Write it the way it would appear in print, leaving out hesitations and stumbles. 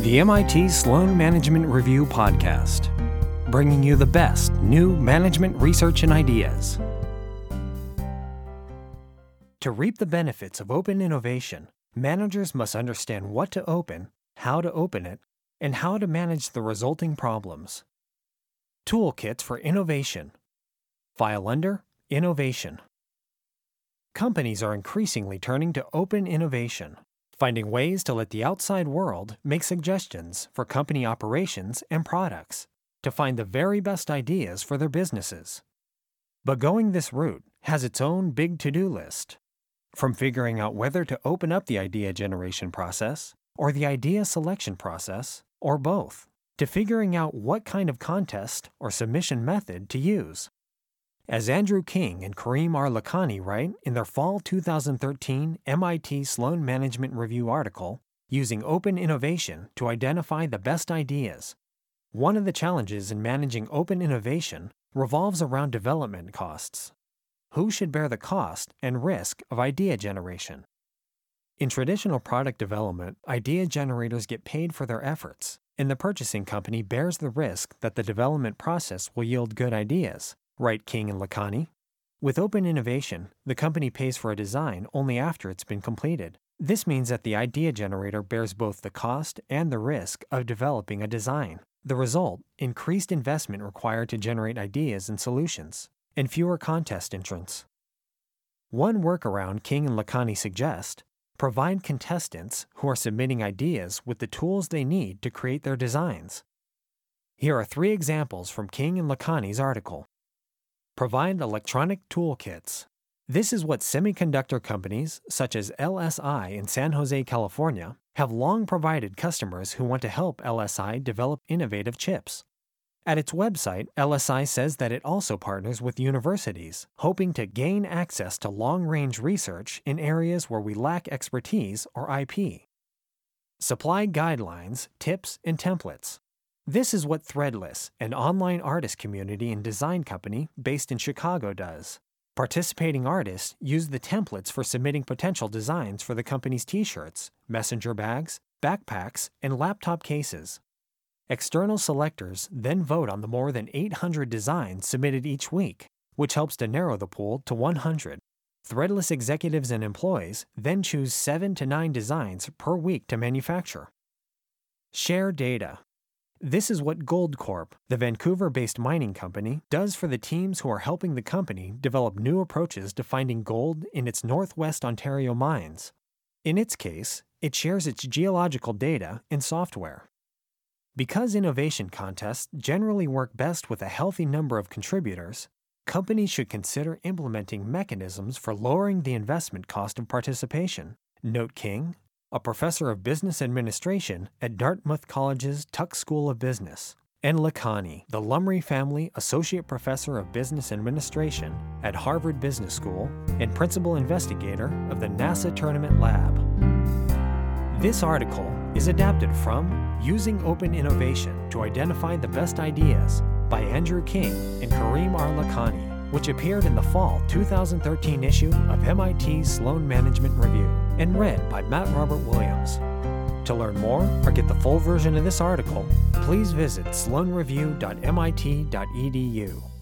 The MIT Sloan Management Review podcast, bringing you the best new management research and ideas. To reap the benefits of open innovation, managers must understand what to open, how to open it, and how to manage the resulting problems. Toolkits for innovation. File under Innovation. Companies are increasingly turning to open innovation, finding ways to let the outside world make suggestions for company operations and products to find the very best ideas for their businesses. But going this route has its own big to-do list, from figuring out whether to open up the idea generation process or the idea selection process, or both, to figuring out what kind of contest or submission method to use. As Andrew King and Kareem R. Lakhani write in their fall 2013 MIT Sloan Management Review article, Using Open Innovation to Identify the Best Ideas, one of the challenges in managing open innovation revolves around development costs. Who should bear the cost and risk of idea generation? In traditional product development, idea generators get paid for their efforts, and the purchasing company bears the risk that the development process will yield good ideas, write King and Lakhani. With open innovation, the company pays for a design only after it's been completed. This means that the idea generator bears both the cost and the risk of developing a design. The result, increased investment required to generate ideas and solutions, and fewer contest entrants. One workaround King and Lakhani suggest: provide contestants who are submitting ideas with the tools they need to create their designs. Here are 3 examples from King and Lakhani's article. Provide electronic toolkits. This is what semiconductor companies, such as LSI in San Jose, California, have long provided customers who want to help LSI develop innovative chips. At its website, LSI says that it also partners with universities, hoping to gain access to long-range research in areas where we lack expertise or IP. Supply guidelines, tips, and templates. This is what Threadless, an online artist community and design company based in Chicago, does. Participating artists use the templates for submitting potential designs for the company's t-shirts, messenger bags, backpacks, and laptop cases. External selectors then vote on the more than 800 designs submitted each week, which helps to narrow the pool to 100. Threadless executives and employees then choose 7 to 9 designs per week to manufacture. Share data. This is what Goldcorp, the Vancouver-based mining company, does for the teams who are helping the company develop new approaches to finding gold in its Northwest Ontario mines. In its case, it shares its geological data and software. Because innovation contests generally work best with a healthy number of contributors, companies should consider implementing mechanisms for lowering the investment cost of participation, note King, a professor of business administration at Dartmouth College's Tuck School of Business, and Lakhani, the Lumry Family Associate Professor of Business Administration at Harvard Business School and Principal Investigator of the NASA Tournament Lab. This article is adapted from Using Open Innovation to Identify the Best Ideas by Andrew King and Kareem R. Lakhani, which appeared in the fall 2013 issue of MIT Sloan Management Review and read by Matt Robert Williams. To learn more or get the full version of this article, please visit sloanreview.mit.edu.